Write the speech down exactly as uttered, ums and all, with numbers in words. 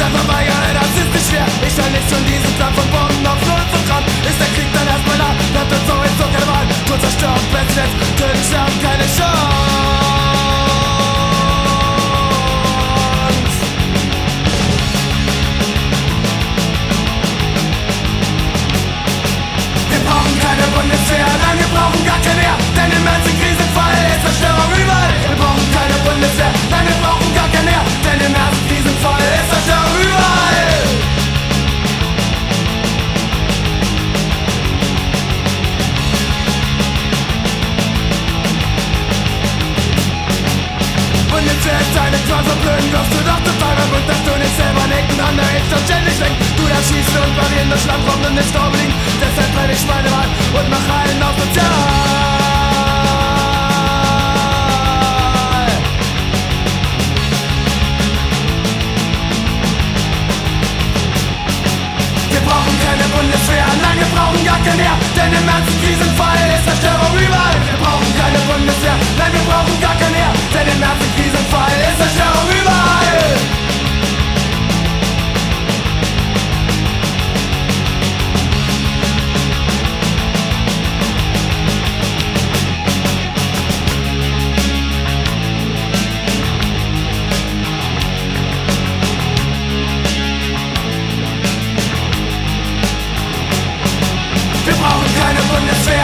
Deutschland verweigere, das ist nicht schwer. Ich soll nicht von diesem Land von Bomben auf Null zu Gramm. Ist der Krieg dann erstmal da, bleibt uns sowieso keine Wahl. Kurz zerstört, Präsident, tödlich haben keine Chance. Wir brauchen keine Bundeswehr, nein, wir brauchen gar keine mehr. Denn im ernsten Krisenfall ist Zerstörung überall. Wir brauchen keine Bundeswehr, nein, wir brauchen gar keine mehr. Denn im ernsten Krisenfall ist Zerstörung überall. Bundeswehr ist eine Qual, verblöden wirst du doch total beim Mund, dass du nicht selber nicken, andere Hits und ständig lenken. Du darfst schießen und parieren, das Land kommt und nicht oben liegen. Deshalb treffe ich meine Wahl und mach allen auf sozial. Wir brauchen keine Bundeswehr, nein, wir brauchen gar keine mehr. Denn im ernsten Krisenfall ist Zerstörung überall. Wir brauchen keine Bundeswehr, nein, wir brauchen gar keine mehr. Denn im ernsten Krisenfall ist Zerstörung überall. Wir brauchen keine Bundeswehr,